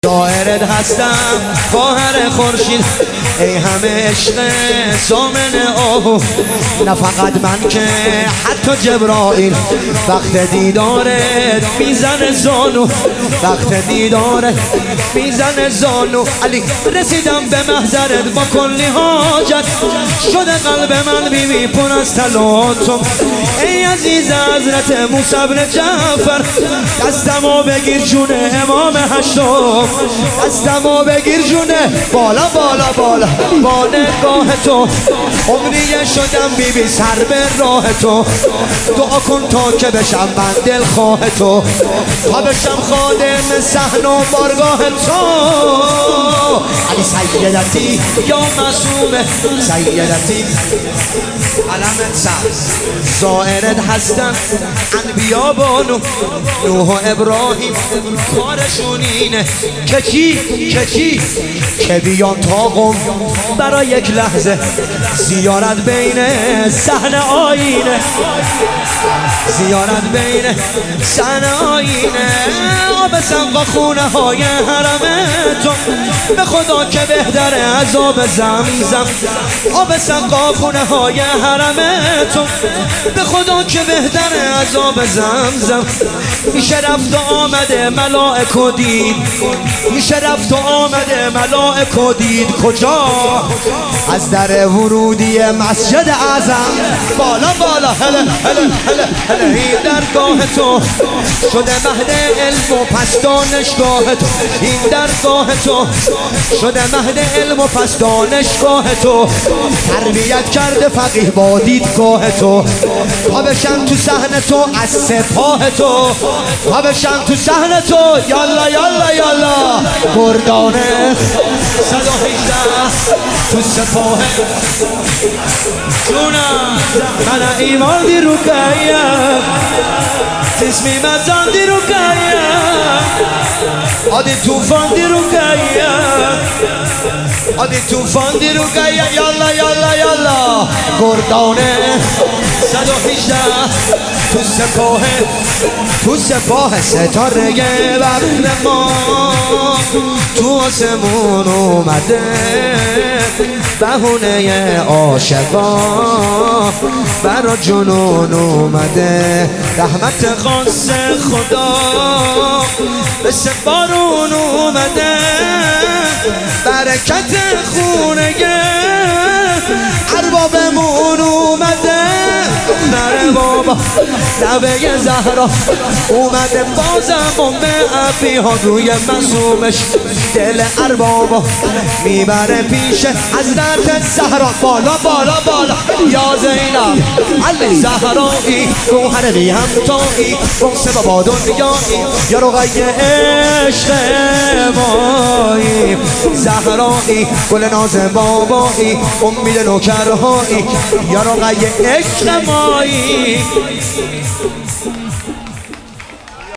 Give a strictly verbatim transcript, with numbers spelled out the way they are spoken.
دایرت هستم خواهر خورشید ای همه عشق سامن آهو، نه فقط من که حتی جبرائیل وقت دیدارت میزن زانو، وقت دیدارت میزن زانو. علی رسیدم به محضرت با کلی حاجت، شده قلب من بی بی پر از تلاطم. ای عزیز حضرت موسی بن جعفر، دستمو بگیر جون امام هشتم، دستمو بگیر جونه بالا بالا بالا با نگاه تو. عمریه شدم بی بی سر به راه تو، دعا کن تا که بشم من دلخواه تو، تا بشم خادم صحن و بارگاه تو. علی سیدتی یا معصومه سیدتی علمت سبز، زائرت هستن انبیا بانو نوح و ابراهیم، کارشون اینه که چی که چی که بیان تا قم برای یک لحظه زیارت بین صحن آینه، زیارت بین صحن آینه. آب سنقا خونه های حرمتون، به خدا که بهتره عذاب زمزم. آب سنقا خونه های حرمتون، به خدا که بهتره عذاب زمزم. میشه رفت و آمده ملائک و دید، میشه رفت و آمده ملائک و دید. کجا؟ از در ورودی مسجد اعظم بالا بالا هله هله هله هله. این درگاه تو شده مهد علم و پس دانشگاه تو، این درگاه تو شده مهد علم و پس دانشگاه تو. تربیت کرده فقیه با دیدگاه تو، تا بشن تو صحن تو از سپاه تو، تا بشن تو صحن تو. یالا یالا یالا گردانه صد و هجده تو سپاه جونم. من ایمان دی رو گایم تسمی مزان دی رو گایم، آدی توفان دی رو گایم، آدی توفان دی رو گایم. یالا یالا یالا گردانه صد و هجده تو سپاه، تو سپاه ستاره ببر ما تو آسمون اومده، بهونه عاشقا برا جنون اومده. رحمت خاص خدا مثل بارون اومده، برکت خونگه اربابمون اومده. نره بابا نبه زهرا اومده، بازم امه ابی ها روی مسومش دل اربابا میبره پیش حضرت زهرا. بالا بالا بالا یا زینب علی زهرایی، گوهر بی همتایی، بغض بابا دنیایی، یا رقیه عشق مایی. زهرایی گل ناز بابایی، امید نوکرهایی، یا رقیه عشق مایی.